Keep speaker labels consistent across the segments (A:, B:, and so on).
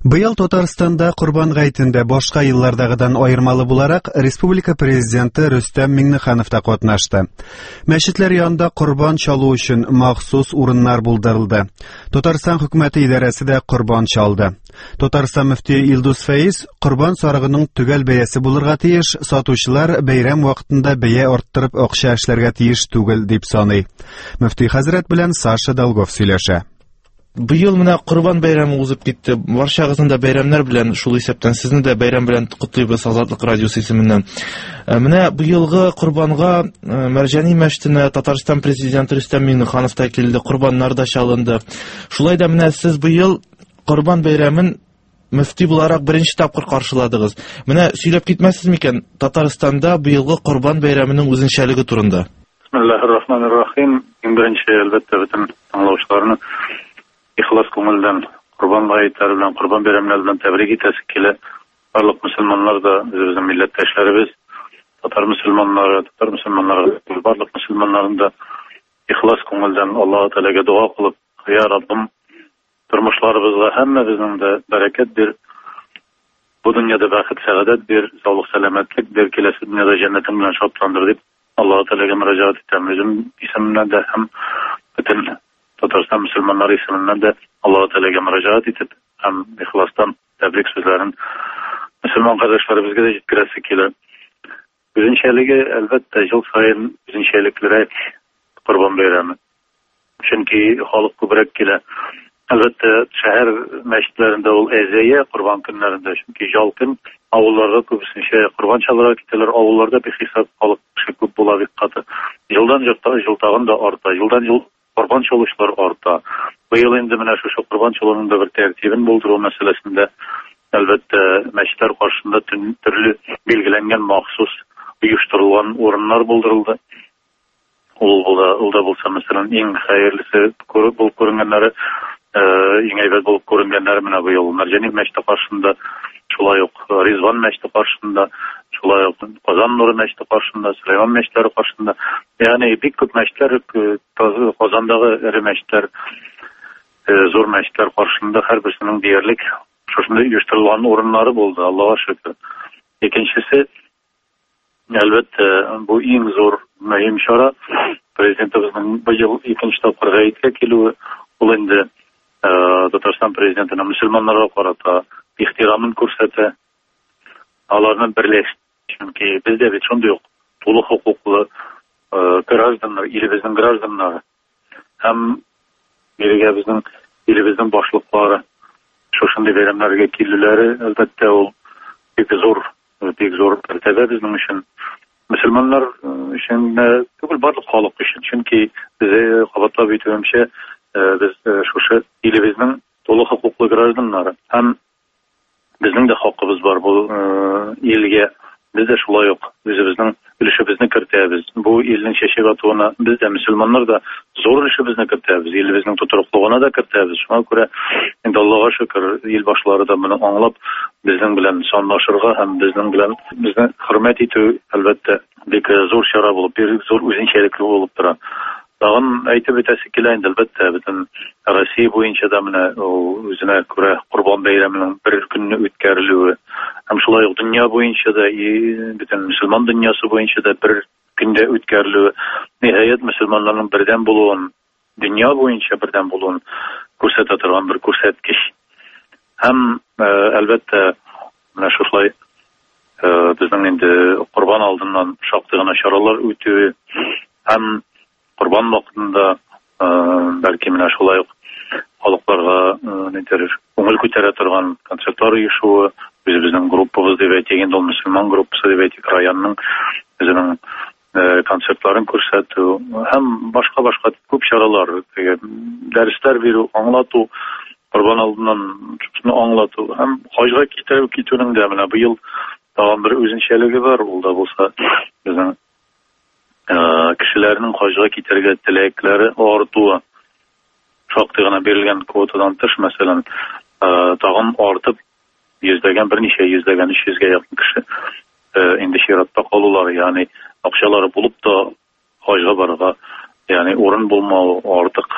A: Быел Татарстанда Курбан гаетендә башка еллардагыдан аермалы буларак республика президенты Рөстәм Миңнеханов та катнашты. Мәчетләр янында курбан чалу өчен махсус урыннар булдырылды. Татарстан хөкүмәте идарәсе дә курбан чалды. Татарстан мөфтие Илдус Фәиз курбан сарыгының төгәл бәясе булырга тиеш, сатучылар бәйрәм вакытында бәя арттырып акча эшләргә тиеш түгел дип саный. Мөфти хәзрәт белән Саша Долгов сөйләшә.
B: Быел менә Курбан бәйрәме узып китте. Барчагызны да бәйрәмнәр белән шул исәптән сезне дә бәйрәм белән котлыйбыз Азатлык радиосы исеменнән. Менә быелгы Курбанга Мәрҗани мәчетенә Татарстан президенты Рөстәм Миңнеханов та килде, курбаннар да чалынды. Шулай да менә сез быел Курбан бәйрәмен мөфти буларак беренче тапкыр каршыладыгыз. Менә сөйләп китмәсез микән Татарстанда быелгы Курбан бәйрәменең үзенчәлеге турында?
C: Бисмиллаһир-рахманир-рахим. Беренче әлбәттә бөтен аңлаучыларны ихлас күңелдән Курбан гаетләре белән, Курбан бәйрәмнәре белән тәбрик итәсе килә. Барлык мөселманнар да, безнең милләттәшләребез, татар мөселманнары, барлык мөселманнарны да ихлас күңелдән Аллаһ Тәгаләгә дуа кылып, я Раббым, тормышларыбызга һәммәбезнең дә бәрәкәт бир, бу дөньяда бәхет, сәгадәт бир, саулык, сәламәтлек бир, киләсе дөньяда җәннәтең белән шатландыр дип Аллаһ Тәгаләгә мөрәҗәгать итәм. Үзем исемнән дә һәм бөтен Татарстан мөселманнары исеменнән дә Аллаһ Тәгаләгә мөрәҗәгать итеп, һәм ихластан тәбрик сүзләрен мөселман кардәшләребезгә дә җиткерәсе килә. Үзенчәлеге әлбәттә ел саен үзенчәлеклерәк Курбан бәйрәме. Чөнки халык күбрәк килә. Әлбәттә шәһәр мәчетләрендә ул әзәя Курбан көннәрендә, чөнки жал көн авылларда күбесенчә Курбан чалырга китәләр, авылларда бихисап халык күп була бик каты. Елдан ел тагын да арта, елдан ел Курбан чалучылар арта. Быел инде менә шушы Курбан чалуның да бер тәртибен булдыру мәсьәләсендә әлбәттә мәчетләр каршында төрле билгеләнгән махсус оештырылган урыннар булдырылды. Ул да булса, мәсәлән, иң хәерлесе булып күренгәннәре, иң әйбәт булып күренгәннәре менә быел Мәрҗани мәчете каршында, шулай ук Ризван мәчете каршында, шулай ук Казан Нуры мәчете каршында, Сөләйман мәчетләре каршында. Ягъни бик күп мәчетләр, Казандагы эре мәчетләр, зур мәчетләр каршында һәрберсенең диярлек шушында оештырылган урыннары булды, Аллаһка шөкер. Икенчесе, әлбәттә, бу иң зур мөһим чара. Президентыбызның быел икенче тапкыр гаеткә килүе, ул инде Татарстан президентының мөселманнарга карата ихтирамын күрсәтә, аларны берләштерә. Чөнки бездә бит шундый ук тулы хукуклы гражданнар, илебезнең гражданнары һәм илебезнең башлыклары шушындый бәйрәмнәргә килүләре, әлбәттә, ул бик зур мәртәбә безнең өчен. Мөселманнар өчен түгел, барлык халык өчен. Чөнки без кабатлап әйтүемчә, без шушы илебезнең тулы хукуклы гражданнары һәм безнең дә хакыбыз бар бу илгә. Без дә шулай ук үзебезнең өлешебезне кертәбез. Бу илнең чәчәк атуына без дә мөселманнар да зур өлешебезне кертәбез. Илебезнең тотрыклыгына да кертәбез. Шуңа күрә инде Аллаһка шөкер, ил башлары да моны аңлап, безнең белән санлашырга һәм безне хөрмәт итү, әлбәттә, бик зур чара булып, бик зур үзенчәлекле булып тора. Тагын әйтеп үтәсе килә инде, әлбәттә, бөтен Россия буенча да менә үзенә күрә Курбан бәйрәменең бер көнне үткәрелүе, һәм шулай ук дөнья буенча да, бөтен мөселман дөньясы буенча да бер көндә үткәрелүе, ниһаять мөселманнарның бердәм булуын, дөнья буенча бердәм булуын күрсәтә торган бер күрсәткеч. Һәм әлбәттә, менә шулай безнең инде Курбан алдыннан шактый гына чаралар үтүе һәм Курбан вакытында бәлки менә шулай ук халыкларга күңел күтәрә торган концертлар оешуы, безнең группабыз дип әйтик, инде ул мөселман группасы дип әйтик, районның үзенең концертларын күрсәтү һәм башка күп чаралар, дәресләр бирү, аңлату, Курбан алдыннан шуны аңлату һәм хаҗга китүнең дә менә быел тагын бер үзенчәлеге бар. Ул да булса, безнең кешеләрнең хаҗга китәргә теләкләре артуы. Шактый гына бирелгән квотадан тыш, мәсәлән, тагын артып, берничә йөздәгән 300-гә якын кеше инде чиратта калулары, ягъни акчалары булып та хаҗга барырга, ягъни урын булмау, артык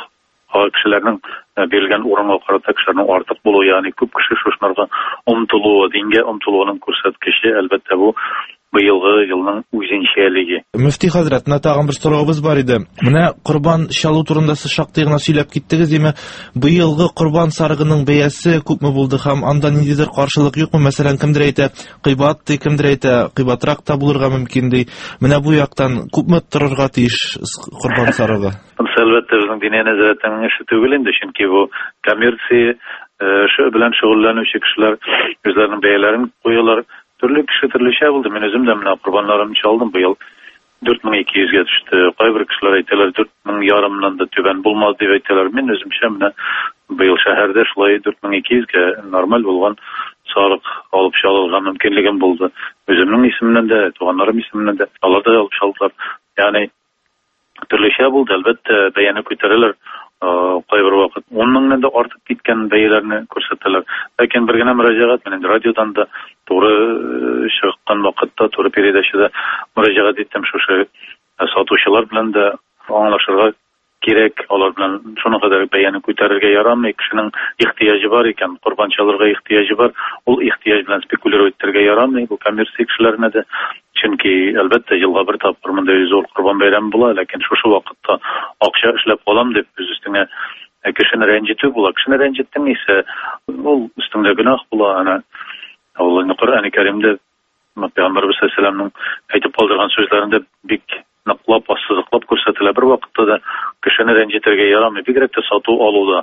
C: кешеләрнең бирелгән урынга карата кешеләрнең артык булуы, ягъни күп кеше шушыларга омтылуы, дингә омтылуының күрсәткече, әлбәттә бу быелгы елның үзенчәлеге.
B: Мөфти хәзрәт, менә тагын бер соравыбыз бар иде. Менә Корбан чалу турында сез шактый гына сөйләп киттегез, диме? Быелгы Корбан сарыгының бәясе күпме булды һәм анда ниндидер каршылык юкмы? Мәсәлән, кемдер әйтә, кыйбат ди, кемдер әйтә, кыйбатрак та булырга мөмкин ди. Менә бу яктан күпме торырга тиеш Корбан сарыгы?
C: Әлбәттә, безнең дини нәзәрәттән эше түгел инде, чөнки бу коммерция белән шөгыльләнүче кешеләр үзләренең бәяләрен куялар. Төрле кеше төрлечә булды. Мен үзем дә менә Корбаннарымны чалдым быел. 4200-гә төште. Кайбер кешеләр әйтәләр 4500-нан да түбән булмады дип әйтәләр. Мен үземчә менә быел шәһәрдә шулай 4200-гә нормаль булган сарык алып чалырга мөмкинлегем булды. Үземнең исемнән дә, туганнарым исеменнән дә алар да алып чалдылар. Ягъни төрлечә булды. Әлбәттә, бәяне күтәрәләр. Кайбер вакыт 10 меңнән дә артып киткән бәяләрне күрсәтәләр. Ләкин бер генә мөрәҗәгать менән радиодан да туры чыккан вакытта, туры передачада мөрәҗәгать иттем, шушы сатучылар белән дә аңлашырга кирәк, алар белән шуның кадәр бәяне күтәрергә ярамый, кешенең ихтыяҗы бар икән, Корбан чалырга ихтыяҗы бар, ул ихтыяҗ белән спекулировать итәргә ярамый, бу коммерция кешеләренә дә. Чөнки әлбәттә елга бер тапкыр мондай зур Корбан бәйрәме була, ләкин шушы вакытта акча эшләп калам дип үз өстеңә кешене рәнҗетү була. Кешене рәнҗеттең исә, ул өстеңдә гөнаһ була. Ана ул Коръән-и Кәримдә Пәйгамбәрбез саллаллаһу әйтеп калдырган сүзләрендә бик ныклап, ассызыклап күрсәтелә. Бер вакытта да кешене рәнҗетергә ярамый, бигрәк тә сату алуда.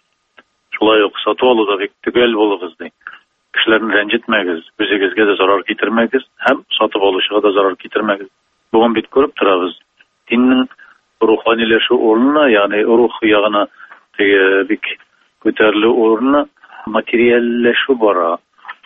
C: Шулай ук сату алуда бик төгәл булыгыз ди. Кешеләрне рәнҗетмәгез, үзегезгә дә зарар китермәгез, һәм сатып алучыга да зарар китермәгез. Бүген бит күреп торабыз. Диннең руханиләшү урынына, ягъни рух ягына бик күтәрелү урынына материалләшү бара.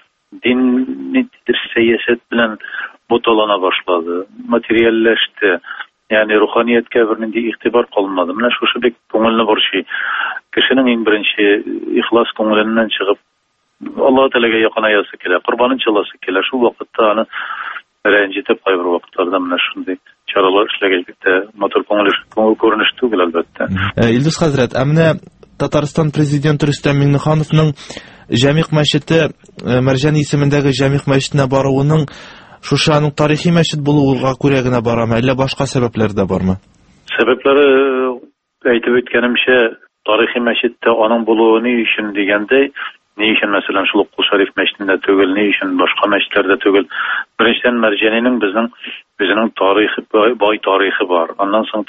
C: Дин нидер сәясәт белән буталана башлады, материалләште. Ягъни руханияткә бернинди игътибар калмады. Менә шушы бик күңелне борчый. Кешенең иң беренче ихлас күңеленнән чыгып Алла Тәгаләгә якынаясы килә, Корбанын чаласы килә. Шул вакытта аны рәнҗетеп кайбер вакытларда менә шундый чаралар эшләгәч тә матур күренеш түгел, әлбәттә.
B: Илдус хәзрәт, менә Татарстан президенты Рөстәм Миңнехановның Җәмигъ мәчете, Мәрҗән исемендәге Җәмигъ мәчетенә баруының шушы аның тарихи мәчет булуга күрә генә барамы, әллә башка сәбәпләр дә бармы?
C: Сәбәпләре әйтеп үткәнемчә, тарихи мәчеттә аның булуы ни өчен дигәндәй, ни өчен мәсәлән шул Кул Шариф мәчетендә түгел, ни өчен башка мәчетләрдә түгел. Беренчедән Мәрҗәнинең безнең үзенең тарихи, бай тарихи бар. Аннан соң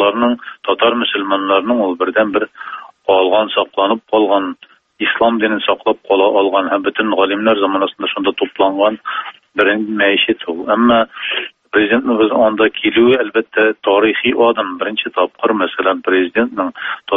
C: татар мөселманнарның ул бердән-бер калган, сакланып калган, ислам динен саклап кала алган һәм бөтен галимнәр заманасында шунда тупланган бер мәчет ул. Әмма президентның анда килүе әлбәттә тарихи адым. Беренче тапкыр мәсәлән президентның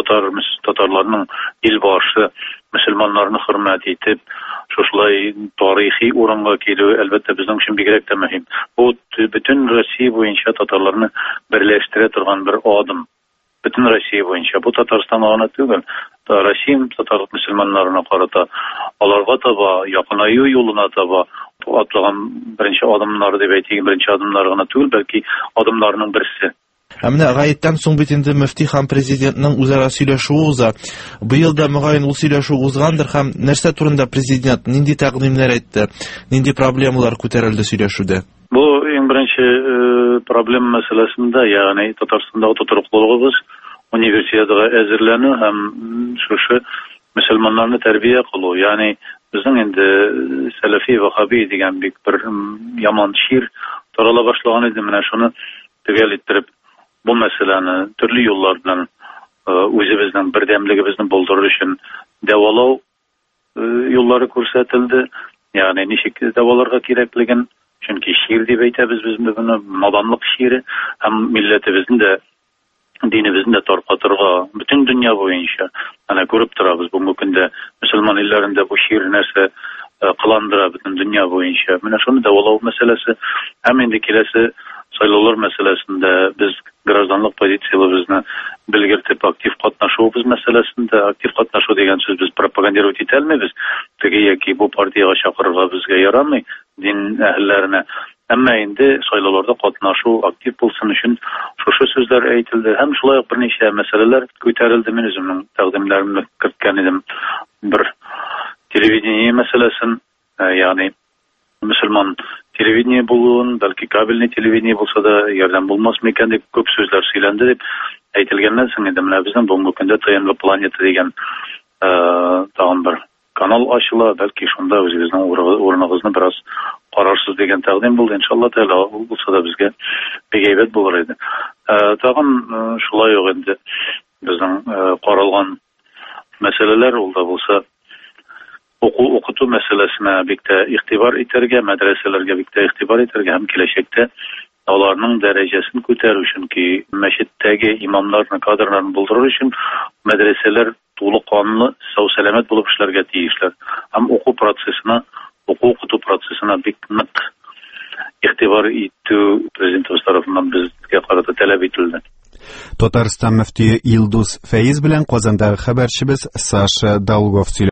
C: татарларның илбашы мөселманнарны хөрмәт итеп, шушылай тарихи урынга килүе әлбәттә безнең өчен бигрәк тә мөһим. Бу бөтен Россия буенча татарларны берләштерә торган бер адым. Бөтен Россия буенча. Бу Татарстанга гына түгел, Россия татар мөселманнарына карата аларга таба, якынаю юлына таба атлаган беренче адымнар дип әйтик, беренче адымнар гына түгел, бәлки адымнарның берсе.
B: Менә гаеттән соң бит инде мөфти һәм президентның үзара сөйләшүе уза. Быел да мөгаен ул сөйләшү узгандыр һәм нәрсә турында президент нинди тәкъдимнәр әйтте, нинди проблемалар күтәрелде сөйләшүдә?
C: Бу иң беренче проблема мәсьәләсендә, ягъни Татарстандагы тотрыклыгыбыз, универсиадага әзерләнү һәм шушы мөселманнарны тәрбия кылу. Ягъни безнең инде сәләфи вахаби дигән бик бер яман шир тарала башлаган иде. Менә шуны төгәл иттереп, бу мәсьәләне төрле юллар белән үзебезнең бердәмлегебезне булдырыр өчен дәвалау юллары күрсәтелде. Ягъни ничек дәваларга кирәклеген, чөнки шир дип әйтәбез без моны, наданлык шире һәм милләтебезне дә, динебезне дә таркатырга бөтен дөнья буенча. Аны күреп торабыз бүгенге көндә мөселман илләрендә бу шир нәрсә кыландыра бөтен дөнья буенча. Менә шуны дәвалау мәсьәләсе һәм инде киләсе сайлаулар мәсьәләсендә без гражданлык позициябызны белгертеп актив катнашуыбыз мәсьәләсендә, актив катнашу дигән сүз без пропагандировать итә алмыйбыз. Теге яки бу партияга чакырырга безгә ярамый, дин әһелләренә. Әмма инде сайлауларда катнашу актив булсын өчен шушы сүзләр әйтелде. Һәм шулай ук берничә мәсьәләләр күтәрелде. Мин үземнең тәкъдимләремне керткән идем. Бер телевидение мәсьәләсен, ягъни мөселман телевидение булуын, бәлки кабельный телевидение булса да ярдәм булмас микән дип күп сүзләр сөйләнде дип әйтелгәннән соң инде менә безнең бүгенге көндә ТНВ Планета дигән тагын бер канал ачыла, бәлки шунда үзебезнең урыныбызны бераз карарсыз дигән тәкъдим булды. Иншалла тәала булса да безгә бик әйбәт булыр иде. Тагын шулай ук инде безнең каралган мәсьәләләр ул да булса укыту мәсьәләсенә бик тә игътибар итәргә, мәдрәсәләргә бик тә игътибар итәргә һәм киләчәктә аларның дәрәҗәсен күтәрү өчен ки мәчеттәге имамнарны, кадрларны булдыру өчен мәдрәсәләр тулы канлы, сау-сәламәт булып эшләргә тиешләр. Һәм укыту процессына бик нык игътибар итү президентыбыз тарафыннан безгә карата таләп ителде.
A: Татарстан мөфтие Илдус Фәиз белән Казандагы хәбәрчебез Саша Долгов